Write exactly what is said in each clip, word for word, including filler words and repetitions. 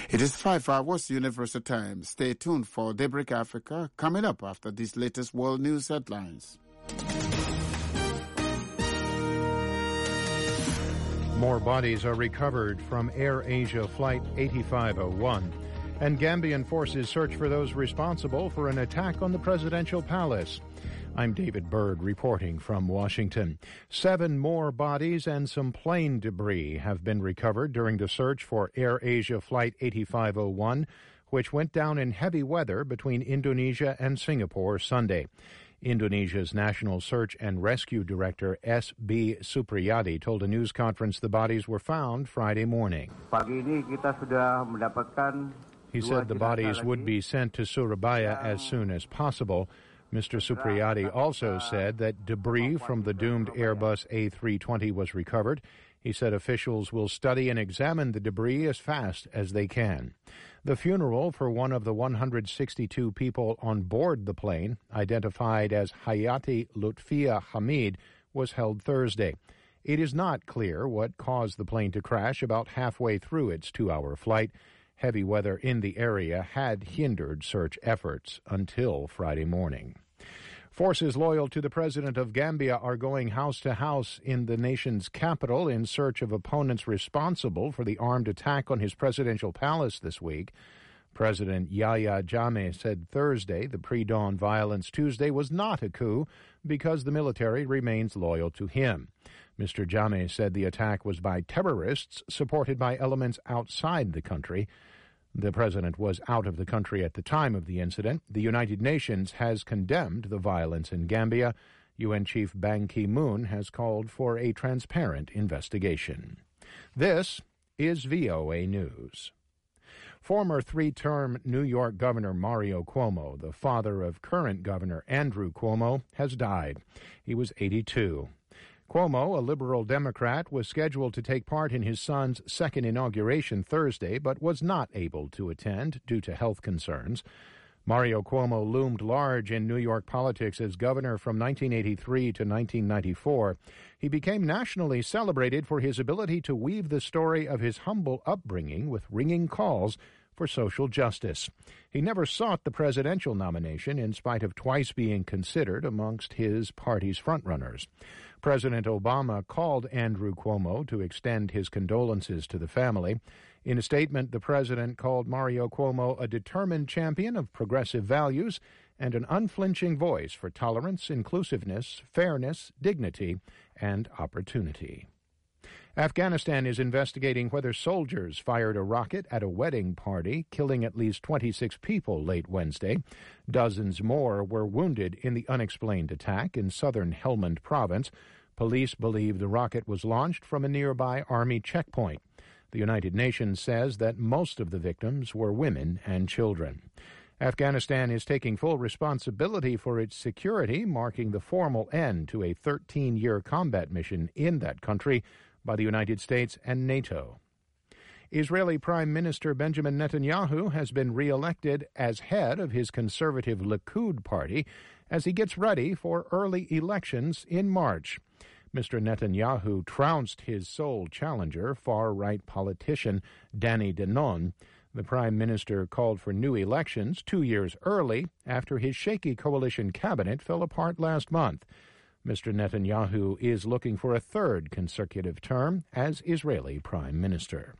It is five hours Universal Time. Stay tuned for Daybreak Africa coming up after these latest world news headlines. More bodies are recovered from Air Asia Flight eighty-five oh one. And Gambian forces search for those responsible for an attack on the presidential palace. I'm David Byrd reporting from Washington. Seven more bodies and some plane debris have been recovered during the search for Air Asia Flight eighty-five oh one, which went down in heavy weather between Indonesia and Singapore Sunday. Indonesia's National Search and Rescue Director S B Supriyadi told a news conference the bodies were found Friday morning. Pagi ini kita sudah mendapatkan. He said the bodies would be sent to Surabaya as soon as possible. Mister Supriyadi also said that debris from the doomed Airbus A three twenty was recovered. He said officials will study and examine the debris as fast as they can. The funeral for one of the one hundred sixty-two people on board the plane, identified as Hayati Lutfia Hamid, was held Thursday. It is not clear what caused the plane to crash about halfway through its two-hour flight. Heavy weather in the area had hindered search efforts until Friday morning. Forces loyal to the president of Gambia are going house to house in the nation's capital in search of opponents responsible for the armed attack on his presidential palace this week. President Yahya Jammeh said Thursday the pre-dawn violence Tuesday was not a coup because the military remains loyal to him. Mister Jammeh said the attack was by terrorists supported by elements outside the country. The president was out of the country at the time of the incident. The United Nations has condemned the violence in Gambia. U N Chief Ban Ki-moon has called for a transparent investigation. This is V O A News. Former three-term New York Governor Mario Cuomo, the father of current Governor Andrew Cuomo, has died. He was eighty-two. Cuomo, a liberal Democrat, was scheduled to take part in his son's second inauguration Thursday, but was not able to attend due to health concerns. Mario Cuomo loomed large in New York politics as governor from nineteen eighty-three to nineteen ninety-four. He became nationally celebrated for his ability to weave the story of his humble upbringing with ringing calls for social justice. He never sought the presidential nomination in spite of twice being considered amongst his party's frontrunners. President Obama called Andrew Cuomo to extend his condolences to the family. In a statement, the president called Mario Cuomo a determined champion of progressive values and an unflinching voice for tolerance, inclusiveness, fairness, dignity, and opportunity. Afghanistan is investigating whether soldiers fired a rocket at a wedding party, killing at least twenty-six people late Wednesday. Dozens more were wounded in the unexplained attack in southern Helmand province. Police believe the rocket was launched from a nearby army checkpoint. The United Nations says that most of the victims were women and children. Afghanistan is taking full responsibility for its security, marking the formal end to a thirteen-year combat mission in that country by the United States and NATO. Israeli Prime Minister Benjamin Netanyahu has been re-elected as head of his conservative Likud party as he gets ready for early elections in March. Mister Netanyahu trounced his sole challenger, far-right politician Danny Danon. The Prime Minister called for new elections two years early after his shaky coalition cabinet fell apart last month. Mister Netanyahu is looking for a third consecutive term as Israeli Prime Minister.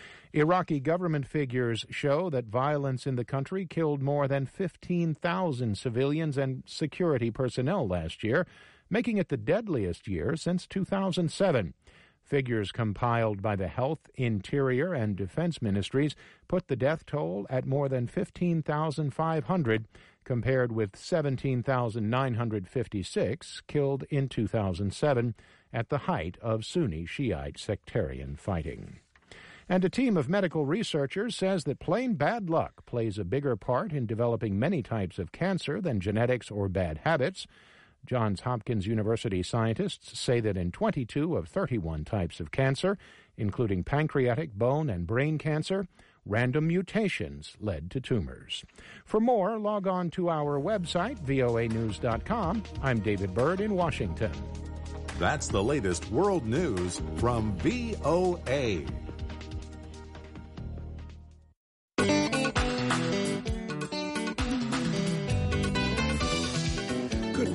Iraqi government figures show that violence in the country killed more than fifteen thousand civilians and security personnel last year, making it the deadliest year since two thousand seven. Figures compiled by the Health, Interior, and Defense Ministries put the death toll at more than fifteen thousand five hundred, compared with seventeen thousand nine hundred fifty-six killed in two thousand seven at the height of Sunni Shiite sectarian fighting. And a team of medical researchers says that plain bad luck plays a bigger part in developing many types of cancer than genetics or bad habits. Johns Hopkins University scientists say that in twenty-two of thirty-one types of cancer, including pancreatic, bone, and brain cancer, random mutations led to tumors. For more, log on to our website, V O A news dot com. I'm David Byrd in Washington. That's the latest world news from V O A.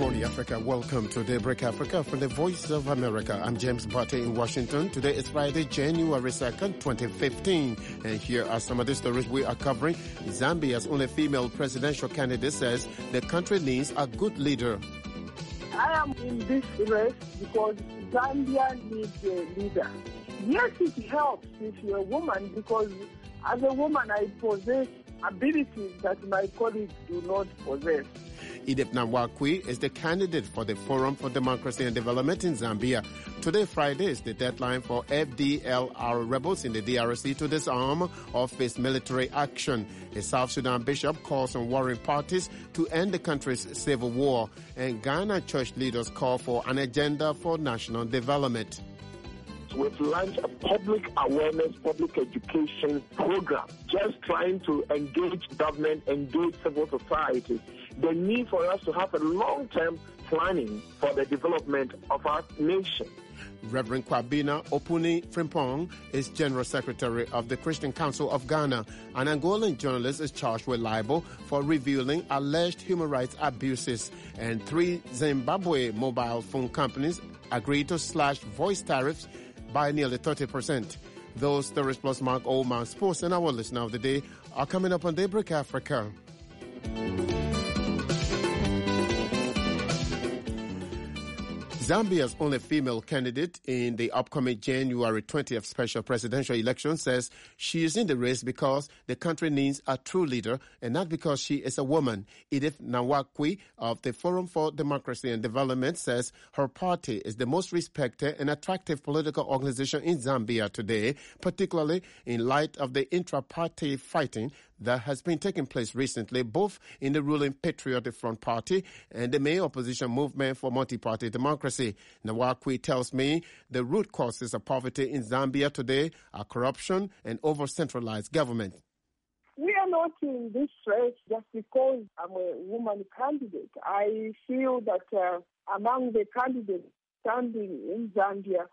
morning, Africa. Welcome to Daybreak Africa from the Voice of America. I'm James Barty in Washington. Today is Friday, January second, twenty fifteen. And here are some of the stories we are covering. Zambia's only female presidential candidate says the country needs a good leader. I am in this race because Zambia needs a leader. Yes, it helps if you're a woman, because as a woman I possess abilities that my colleagues do not possess. Edith Nawakwi is the candidate for the Forum for Democracy and Development in Zambia. Today, Friday, is the deadline for F D L R rebels in the D R C to disarm or face military action. A South Sudan bishop calls on warring parties to end the country's civil war. And Ghana church leaders call for an agenda for national development. We've launched a public awareness, public education program, just trying to engage government, engage civil society. The need for us to have a long-term planning for the development of our nation. Reverend Kwabena Opuni Frimpong is General Secretary of the Christian Council of Ghana. An Angolan journalist is charged with libel for revealing alleged human rights abuses. And three Zimbabwe mobile phone companies agreed to slash voice tariffs by nearly thirty percent. Those stories plus Mark Oldman Sports and our listener of the day are coming up on Daybreak Africa. Zambia's only female candidate in the upcoming January twentieth special presidential election says she is in the race because the country needs a true leader and not because she is a woman. Edith Nawakwi of the Forum for Democracy and Development says her party is the most respected and attractive political organization in Zambia today, particularly in light of the intra-party fighting that has been taking place recently, both in the ruling Patriotic Front Party and the main opposition movement for multi-party democracy. Nawakwi tells me the root causes of poverty in Zambia today are corruption and over-centralized government. We are not in this race just because I'm a woman candidate. I feel that uh, among the candidates standing in Zambia,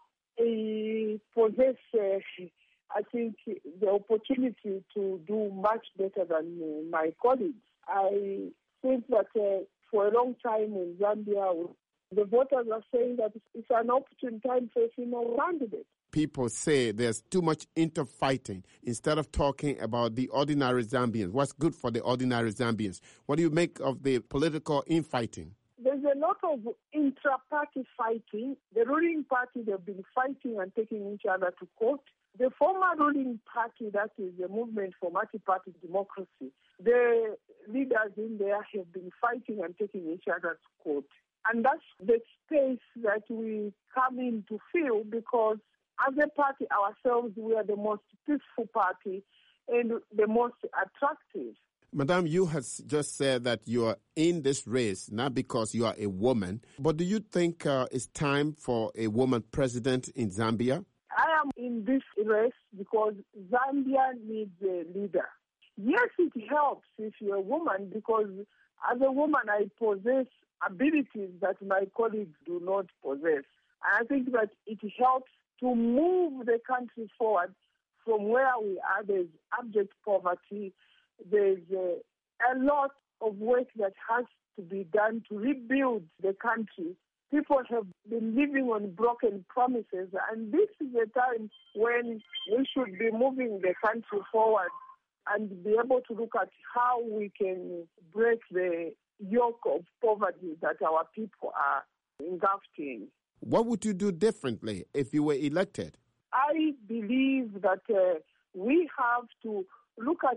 I possess uh, I think the opportunity to do much better than uh, my colleagues. I think that uh, for a long time in Zambia, the voters are saying that it's an opportune time for a female candidate. People say there's too much interfighting instead of talking about the ordinary Zambians. What's good for the ordinary Zambians? What do you make of the political infighting? There's a lot of intra-party fighting. The ruling party, they've been fighting and taking each other to court. The former ruling party, that is the Movement for Multi-Party Democracy, the leaders in there have been fighting and taking each other to court. And that's the space that we come in to feel, because as a party ourselves, we are the most peaceful party and the most attractive. Madam, you have just said that you are in this race, not because you are a woman, but do you think uh, it's time for a woman president in Zambia? I am in this race because Zambia needs a leader. Yes, it helps if you're a woman, because as a woman I possess abilities that my colleagues do not possess. And I think that it helps to move the country forward from where we are. There's abject poverty. There's a, a lot of work that has to be done to rebuild the country. People have been living on broken promises, and this is a time when we should be moving the country forward and be able to look at how we can break the yoke of poverty that our people are engulfed in. What would you do differently if you were elected? I believe that uh, we have to look at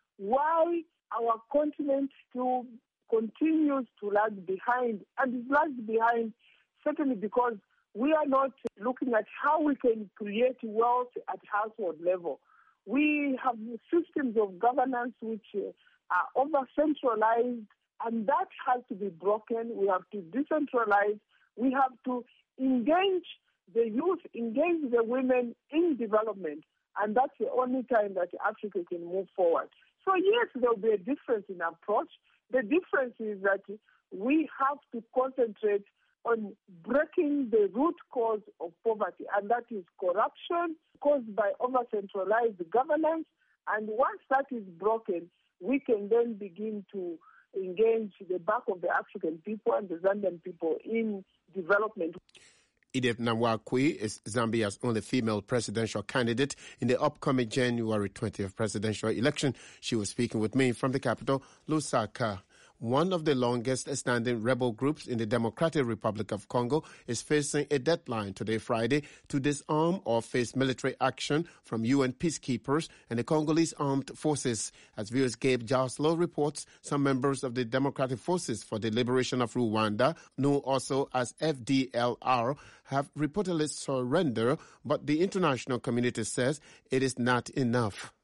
why our continent still continues to lag behind, and it lags behind certainly because we are not looking at how we can create wealth at household level. We have systems of governance which are over-centralized, and that has to be broken. We have to decentralize. We have to engage the youth, engage the women in development, and that's the only time that Africa can move forward. So yes, there will be a difference in approach. The difference is that we have to concentrate on breaking the root cause of poverty, and that is corruption caused by over-centralized governance. And once that is broken, we can then begin to engage the back of the African people and the Zambian people in development. Edith Nawakwi is Zambia's only female presidential candidate in the upcoming January twentieth presidential election. She was speaking with me from the capital, Lusaka. One of the longest-standing rebel groups in the Democratic Republic of Congo is facing a deadline today, Friday, to disarm or face military action from U N peacekeepers and the Congolese armed forces. As viewers Gabe Joslow reports, some members of the Democratic Forces for the Liberation of Rwanda, known also as F D L R, have reportedly surrendered, but the international community says it is not enough.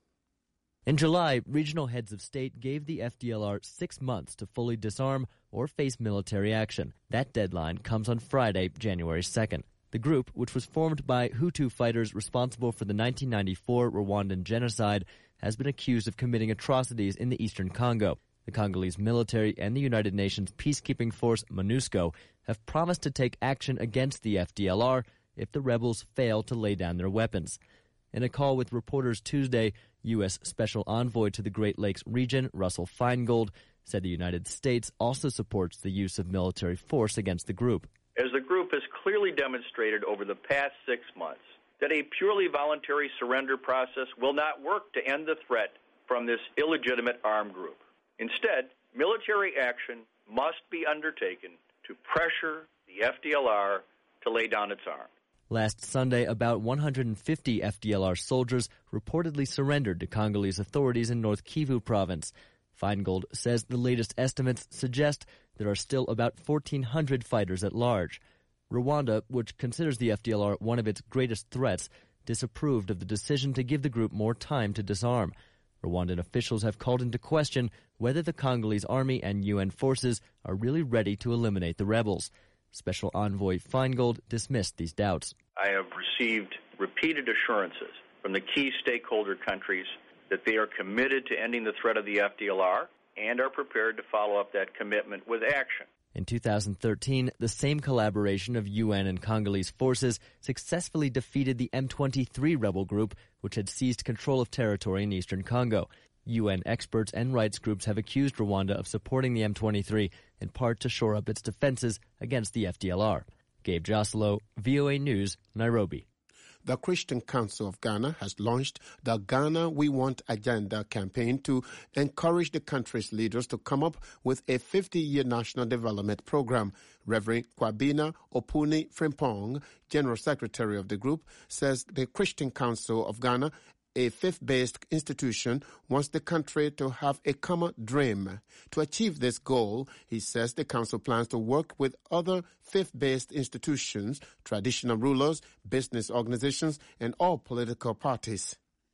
In July, regional heads of state gave the F D L R six months to fully disarm or face military action. That deadline comes on Friday, January second. The group, which was formed by Hutu fighters responsible for the nineteen ninety-four Rwandan genocide, has been accused of committing atrocities in the eastern Congo. The Congolese military and the United Nations peacekeeping force, MONUSCO, have promised to take action against the F D L R if the rebels fail to lay down their weapons. In a call with reporters Tuesday, U S Special Envoy to the Great Lakes region, Russell Feingold, said the United States also supports the use of military force against the group. As the group has clearly demonstrated over the past six months, that a purely voluntary surrender process will not work to end the threat from this illegitimate armed group. Instead, military action must be undertaken to pressure the F D L R to lay down its arms. Last Sunday, about one hundred fifty F D L R soldiers reportedly surrendered to Congolese authorities in North Kivu province. Feingold says the latest estimates suggest there are still about fourteen hundred fighters at large. Rwanda, which considers the F D L R one of its greatest threats, disapproved of the decision to give the group more time to disarm. Rwandan officials have called into question whether the Congolese army and U N forces are really ready to eliminate the rebels. Special Envoy Feingold dismissed these doubts. I have received repeated assurances from the key stakeholder countries that they are committed to ending the threat of the F D L R and are prepared to follow up that commitment with action. In two thousand thirteen, the same collaboration of U N and Congolese forces successfully defeated the M twenty-three rebel group, which had seized control of territory in eastern Congo. U N experts and rights groups have accused Rwanda of supporting the M twenty-three, in part to shore up its defenses against the F D L R. Gabe Joslow, V O A News, Nairobi. The Christian Council of Ghana has launched the Ghana We Want Agenda campaign to encourage the country's leaders to come up with a fifty-year national development program. Reverend Kwabena Opuni Frimpong, General Secretary of the group, says the Christian Council of Ghana, a faith-based institution, wants the country to have a common dream. To achieve this goal, he says the council plans to work with other faith-based institutions, traditional rulers, business organizations, and all political parties.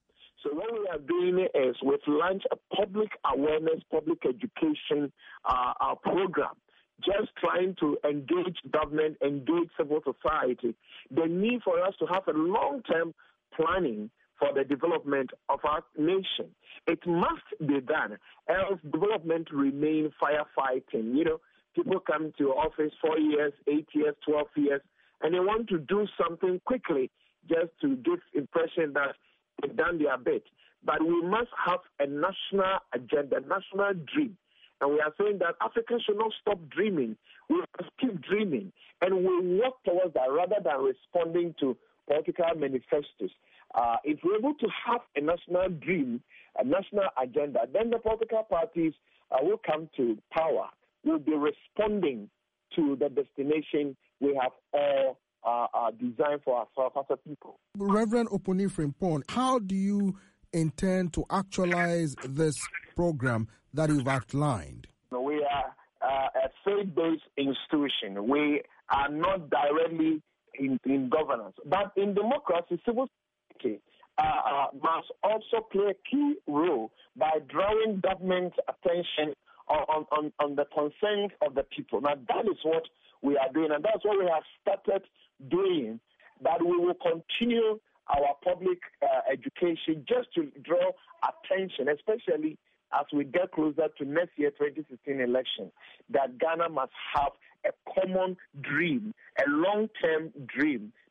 So what we are doing is we've launched a public awareness, public education uh, uh, program, just trying to engage government, engage civil society. The need for us to have a long-term planning for the development of our nation. It must be done, else development remain firefighting. You know, people come to office four years, eight years, twelve years, and they want to do something quickly just to give impression that they've done their bit. But we must have a national agenda, national dream. And we are saying that Africa should not stop dreaming. We must keep dreaming. And we work towards that rather than responding to political manifestos. Uh, if we're able to have a national dream, a national agenda, then the political parties uh, will come to power. We'll be responding to the destination we have all uh, uh, designed for ourselves as a people. Reverend Opuni Frimpong, how do you intend to actualize this program that you've outlined? We are uh, a faith-based institution. We are not directly in, in governance. But in democracy, civil society uh, uh, must also play a key role by drawing government attention on, on, on the concerns of the people. Now, that is what we are doing, and that's what we have started doing, that we will continue our public uh, education just to draw attention, especially as we get closer to next year, twenty sixteen election, that Ghana must have a common dream, a long-term dream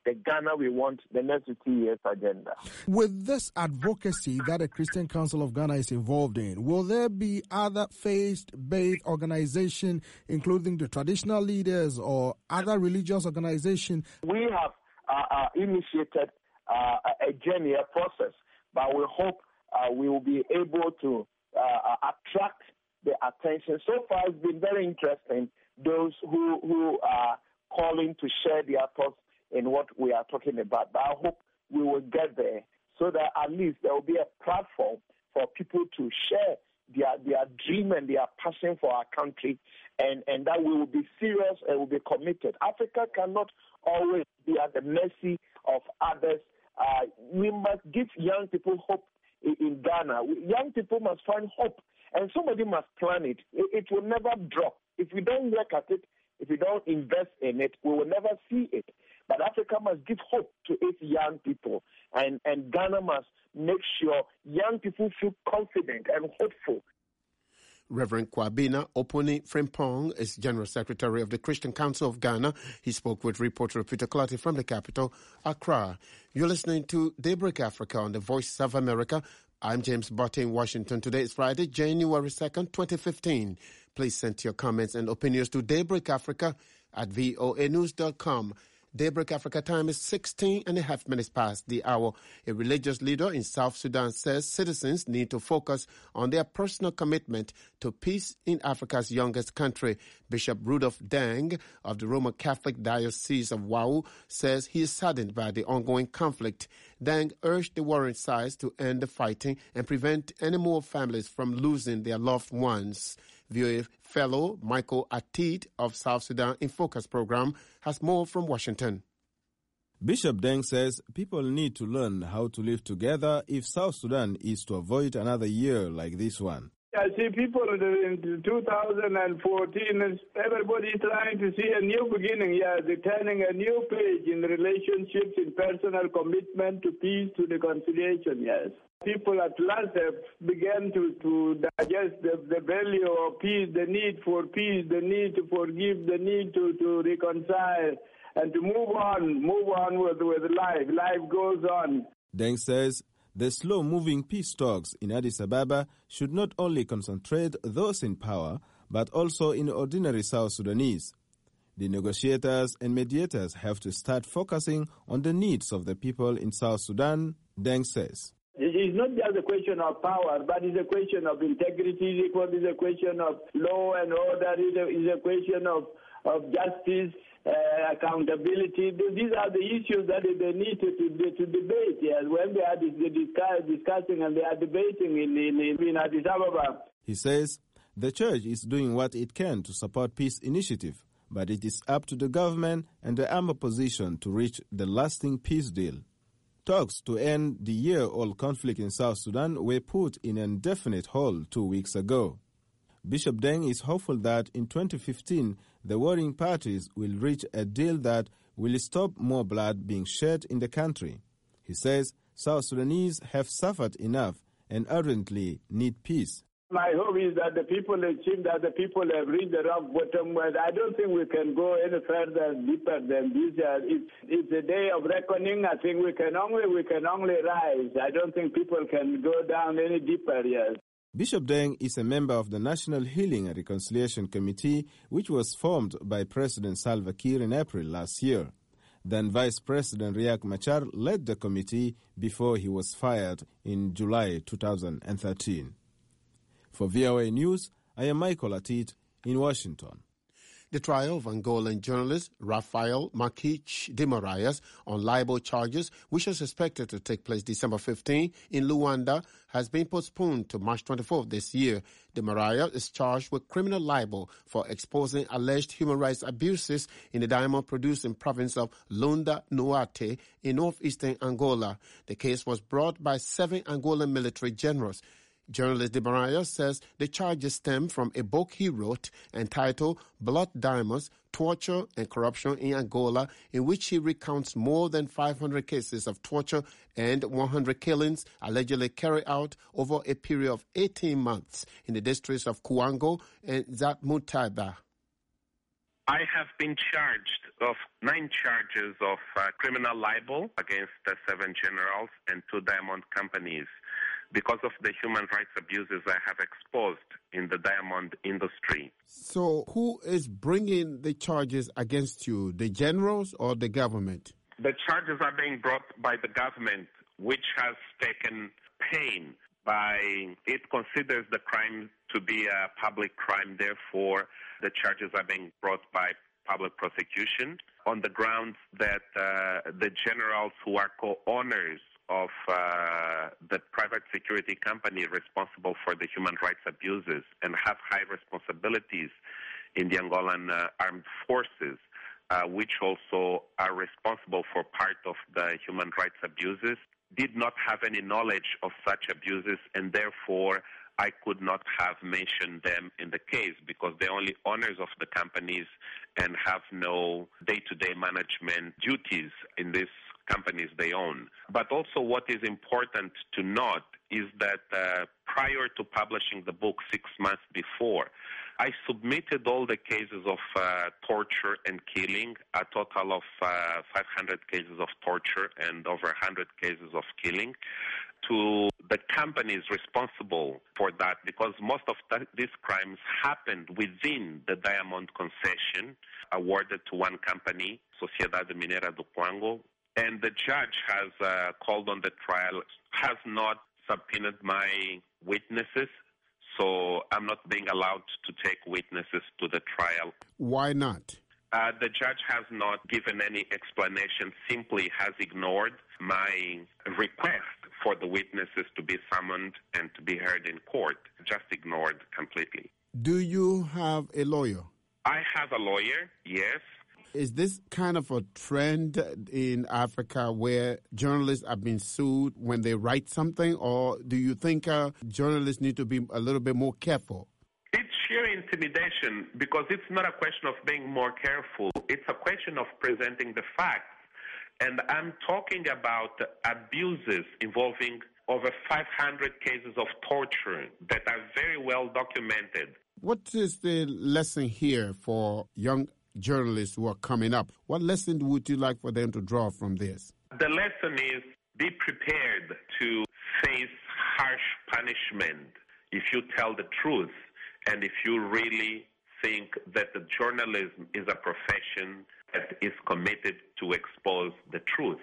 the Ghana we want the next fifty years agenda. With this advocacy that the Christian Council of Ghana is involved in, will there be other faith-based organizations, including the traditional leaders or other religious organizations? We have uh, uh, initiated uh, a journey, a process, but we hope uh, we will be able to uh, attract the attention. So far, it's been very interesting, those who, who are calling to share their thoughts in what we are talking about. But I hope we will get there so that at least there will be a platform for people to share their, their dream and their passion for our country, and, and that we will be serious and will be committed. Africa cannot always be at the mercy of others. Uh, we must give young people hope in, in Ghana. Young people must find hope, and somebody must plan it. it. It will never drop. If we don't work at it, if we don't invest in it, we will never see it. But Africa must give hope to its young people, and, and Ghana must make sure young people feel confident and hopeful. Reverend Kwabena Oponi Frimpong is General Secretary of the Christian Council of Ghana. He spoke with reporter Peter Clotty from the capital, Accra. You're listening to Daybreak Africa on the Voice of America. I'm James Botte in Washington. Today is Friday, January second, twenty fifteen. Please send your comments and opinions to Daybreak Africa at voa news dot com. Daybreak Africa time is sixteen and a half minutes past the hour. A religious leader in South Sudan says citizens need to focus on their personal commitment to peace in Africa's youngest country. Bishop Rudolph Deng of the Roman Catholic Diocese of Wau says he is saddened by the ongoing conflict. Deng urged the warring sides to end the fighting and prevent any more families from losing their loved ones. V O A fellow Michael Atid of South Sudan in Focus program has more from Washington. Bishop Deng says people need to learn how to live together if South Sudan is to avoid another year like this one. I see people in two thousand fourteen, everybody trying to see a new beginning, yeah, they're turning a new page in relationships, in personal commitment to peace, to reconciliation, yes. People at last have begun to, to digest the, the value of peace, the need for peace, the need to forgive, the need to, to reconcile, and to move on, move on with, with life. Life goes on. Deng says the slow-moving peace talks in Addis Ababa should not only concentrate those in power, but also in ordinary South Sudanese. The negotiators and mediators have to start focusing on the needs of the people in South Sudan, Deng says. It's not just a question of power, but it's a question of integrity, it's a question of law and order, it's a, it's a question of, of justice, uh, accountability. These are the issues that they need to, to, to debate. Yes, when they are discuss, discussing and they are debating in, in, in Addis Ababa. He says the church is doing what it can to support peace initiative, but it is up to the government and the armed opposition to reach the lasting peace deal. Talks to end the year-old conflict in South Sudan were put in an indefinite hold two weeks ago. Bishop Deng is hopeful that in twenty fifteen, the warring parties will reach a deal that will stop more blood being shed in the country. He says South Sudanese have suffered enough and urgently need peace. My hope is that the people achieve that the people have reached the rock bottom. I don't think we can go any further deeper than this. It's, it's a day of reckoning. I think we can only we can only rise. I don't think people can go down any deeper. Yes. Bishop Deng is a member of the National Healing and Reconciliation Committee, which was formed by President Salva Kiir in April last year. Then Vice President Riek Machar led the committee before he was fired in July two thousand thirteen. For V O A News, I am Michael Atid in Washington. The trial of Angolan journalist Rafael Marques de Moraes on libel charges, which is expected to take place December fifteenth in Luanda, has been postponed to March twenty-fourth this year. De Moraes is charged with criminal libel for exposing alleged human rights abuses in the diamond-producing province of Lunda Norte in northeastern Angola. The case was brought by seven Angolan military generals. Journalist De Moraes says the charges stem from a book he wrote entitled Blood Diamonds, Torture and Corruption in Angola, in which he recounts more than five hundred cases of torture and one hundred killings allegedly carried out over a period of eighteen months in the districts of Cuango and Zatmutaiba. I have been charged of nine charges of uh, criminal libel against the seven generals and two diamond companies because of the human rights abuses I have exposed in the diamond industry. So who is bringing the charges against you, the generals or the government? The charges are being brought by the government, which has taken pain by it considers the crime to be a public crime. Therefore, the charges are being brought by public prosecution on the grounds that uh, the generals who are co-owners of uh, the private security company responsible for the human rights abuses and have high responsibilities in the Angolan uh, armed forces, uh, which also are responsible for part of the human rights abuses, did not have any knowledge of such abuses, and therefore I could not have mentioned them in the case because they're only owners of the companies and have no day-to-day management duties in these companies they own. But also what is important to note is that uh, prior to publishing the book six months before, I submitted all the cases of uh, torture and killing, a total of uh, five hundred cases of torture and over one hundred cases of killing, to the companies responsible for that, because most of th- these crimes happened within the diamond concession awarded to one company, Sociedade Minera do Cuango, and the judge has uh, called on the trial, has not subpoenaed my witnesses, so I'm not being allowed to take witnesses to the trial. Why not? Uh, the judge has not given any explanation, simply has ignored my request for the witnesses to be summoned and to be heard in court, just ignored completely. Do you have a lawyer? I have a lawyer, yes. Is this kind of a trend in Africa where journalists are being sued when they write something, or do you think uh, journalists need to be a little bit more careful? It's sheer intimidation because it's not a question of being more careful. It's a question of presenting the facts. And I'm talking about abuses involving over five hundred cases of torture that are very well documented. What is the lesson here for young journalists who are coming up? What lesson would you like for them to draw from this? The lesson is be prepared to face harsh punishment if you tell the truth and if you really think that the journalism is a profession that is committed to expose the truth.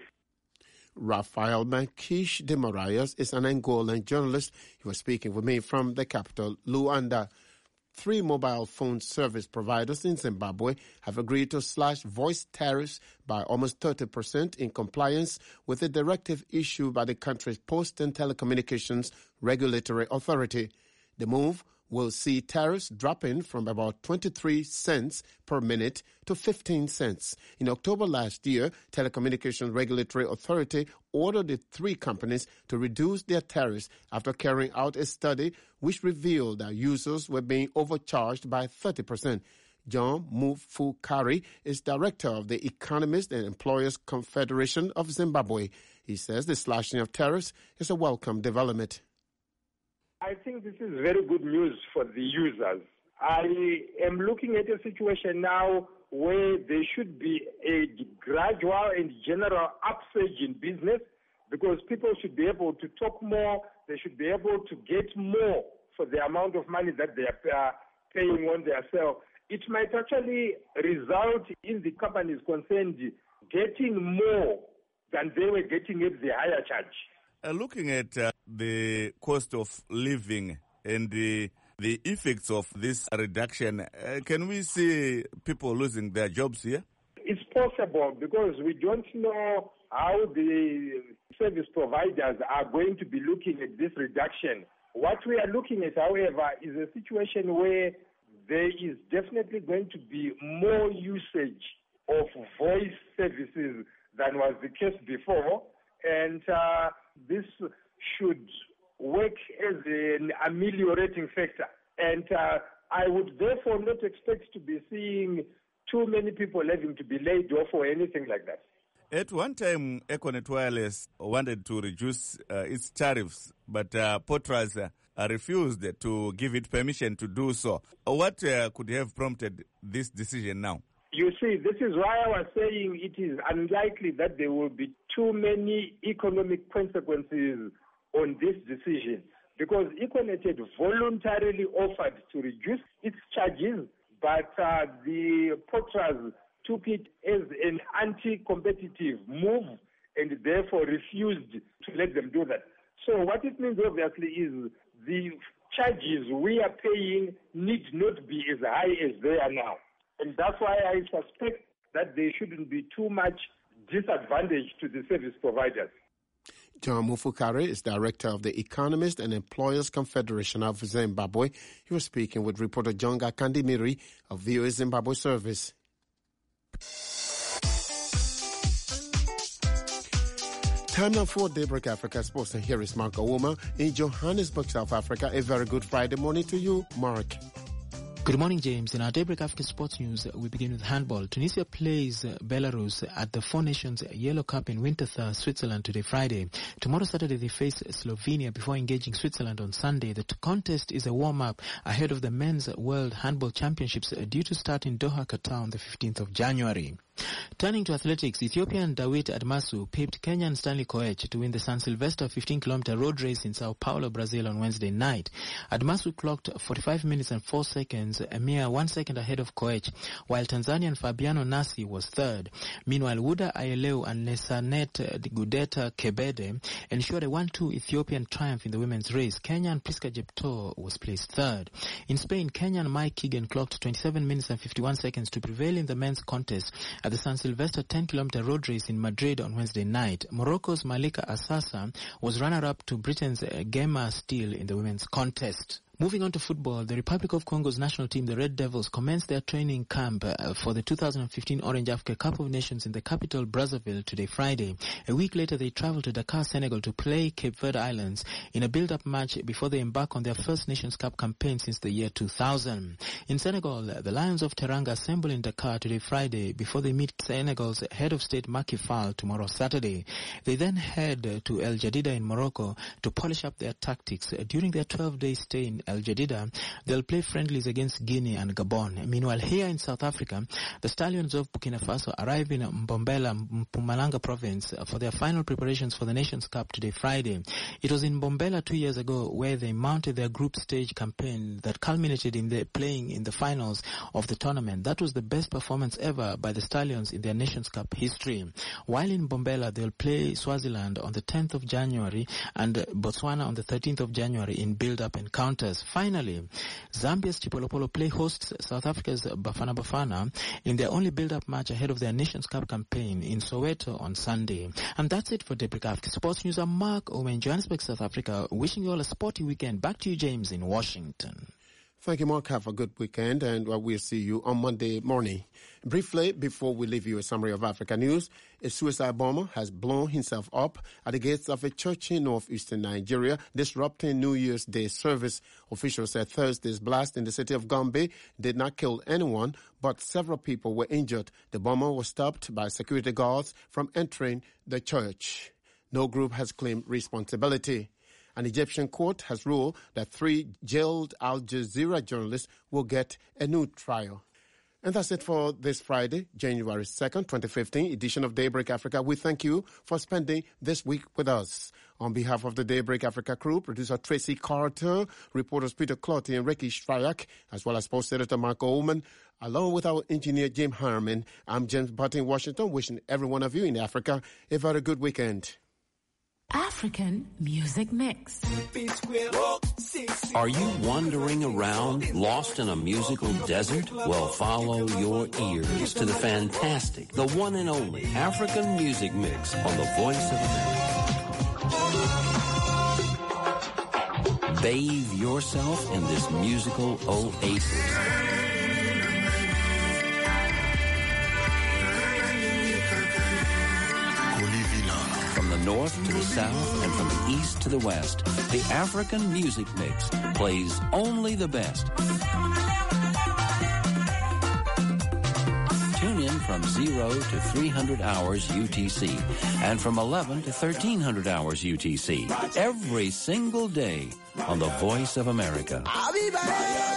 Rafael Marques de Moraes is an Angolan journalist. He was speaking with me from the capital, Luanda. Three mobile phone service providers in Zimbabwe have agreed to slash voice tariffs by almost thirty percent in compliance with a directive issued by the country's Post and Telecommunications Regulatory Authority. The move will see tariffs dropping from about twenty-three cents per minute to fifteen cents. In October last year, Telecommunications Regulatory Authority ordered the three companies to reduce their tariffs after carrying out a study which revealed that users were being overcharged by thirty percent. John Mufukari is director of the Economists and Employers Confederation of Zimbabwe. He says the slashing of tariffs is a welcome development. I think this is very good news for the users. I am looking at a situation now where there should be a gradual and general upsurge in business because people should be able to talk more, they should be able to get more for the amount of money that they are paying on their sale. It might actually result in the companies concerned getting more than they were getting at the higher charge. Uh, looking at uh, the cost of living and the, the effects of this reduction, uh, can we see people losing their jobs here? It's possible because we don't know how the service providers are going to be looking at this reduction. What we are looking at, however, is a situation where there is definitely going to be more usage of voice services than was the case before, and uh, this should work as an ameliorating factor. And uh, I would therefore not expect to be seeing too many people having to be laid off or anything like that. At one time, Econet Wireless wanted to reduce uh, its tariffs, but uh, Potras uh, refused to give it permission to do so. What uh, could have prompted this decision now? You see, this is why I was saying it is unlikely that there will be too many economic consequences on this decision, because Econet had voluntarily offered to reduce its charges, but uh, the porters took it as an anti-competitive move and therefore refused to let them do that. So what it means obviously is the charges we are paying need not be as high as they are now. And that's why I suspect that there shouldn't be too much disadvantage to the service providers. John Mufukare is director of the Economist and Employers Confederation of Zimbabwe. He was speaking with reporter John Gakandimiri of V O A Zimbabwe Service. Time now for Daybreak Africa Sports, and here is Mark Owoma in Johannesburg, South Africa. A very good Friday morning to you, Mark. Good morning, James. In our Daybreak Africa Sports News, we begin with handball. Tunisia plays Belarus at the Four Nations Yellow Cup in Winterthur, Switzerland today, Friday. Tomorrow, Saturday, they face Slovenia before engaging Switzerland on Sunday. The contest is a warm-up ahead of the Men's World Handball Championships due to start in Doha, Qatar on the fifteenth of January. Turning to athletics, Ethiopian Dawit Admasu paved Kenyan Stanley Koech to win the San Silvestre fifteen kilometer road race in Sao Paulo, Brazil on Wednesday night. Admasu clocked forty-five minutes and four seconds, a mere one second ahead of Koech, while Tanzanian Fabiano Nasi was third. Meanwhile, Wuda Ayeleu and Nesanet Gudeta Kebede ensured a one two Ethiopian triumph in the women's race. Kenyan Priska Jepto was placed third. In Spain, Kenyan Mike Keegan clocked twenty-seven minutes and fifty-one seconds to prevail in the men's contest at the San Silvestre ten kilometer road race in Madrid on Wednesday night. Morocco's Malika Assasa was runner-up to Britain's Gemma Steele in the women's contest. Moving on to football, the Republic of Congo's national team, the Red Devils, commenced their training camp uh, for the two thousand fifteen Orange Africa Cup of Nations in the capital, Brazzaville, today, Friday. A week later, they traveled to Dakar, Senegal, to play Cape Verde Islands in a build-up match before they embark on their first Nations Cup campaign since the year two thousand. In Senegal, the Lions of Teranga assemble in Dakar today, Friday, before they meet Senegal's head of state, Macky Sall, tomorrow, Saturday. They then head to El Jadida in Morocco to polish up their tactics. During their twelve-day stay in El Jadida, they'll play friendlies against Guinea and Gabon. Meanwhile, here in South Africa, the Stallions of Burkina Faso arrive in Mbombela, Mpumalanga province for their final preparations for the Nations Cup today, Friday. It was in Mbombela two years ago where they mounted their group stage campaign that culminated in their playing in the finals of the tournament. That was the best performance ever by the Stallions in their Nations Cup history. While in Mbombela, they'll play Swaziland on the tenth of January and Botswana on the thirteenth of January in build-up encounters. Finally, Zambia's Chipolopolo play hosts South Africa's Bafana Bafana in their only build-up match ahead of their Nations Cup campaign in Soweto on Sunday. And that's it for Daybreak Africa Sports News. I'm Mark Owen in Johannesburg, South Africa, wishing you all a sporty weekend. Back to you, James, in Washington. Thank you, Mark. Have a good weekend, and we'll see you on Monday morning. Briefly, before we leave you a summary of Africa news, a suicide bomber has blown himself up at the gates of a church in northeastern Nigeria, disrupting New Year's Day service. Officials said Thursday's blast in the city of Gombe did not kill anyone, but several people were injured. The bomber was stopped by security guards from entering the church. No group has claimed responsibility. An Egyptian court has ruled that three jailed Al Jazeera journalists will get a new trial. And that's it for this Friday, January second, twenty fifteen edition of Daybreak Africa. We thank you for spending this week with us. On behalf of the Daybreak Africa crew, producer Tracy Carter, reporters Peter Clotty and Ricky Strayak, as well as sports editor Mark Ullman, along with our engineer Jim Harmon, I'm James Butt in Washington, wishing every one of you in Africa a very good weekend. African Music Mix. Are you wandering around, lost in a musical desert? Well, follow your ears to the fantastic, the one and only African Music Mix on the Voice of America. Bathe yourself in this musical oasis. North to the south and from the east to the west, the African Music Mix plays only the best. Tune in from zero to three hundred hours U T C and from eleven to thirteen hundred hours U T C every single day on the Voice of America.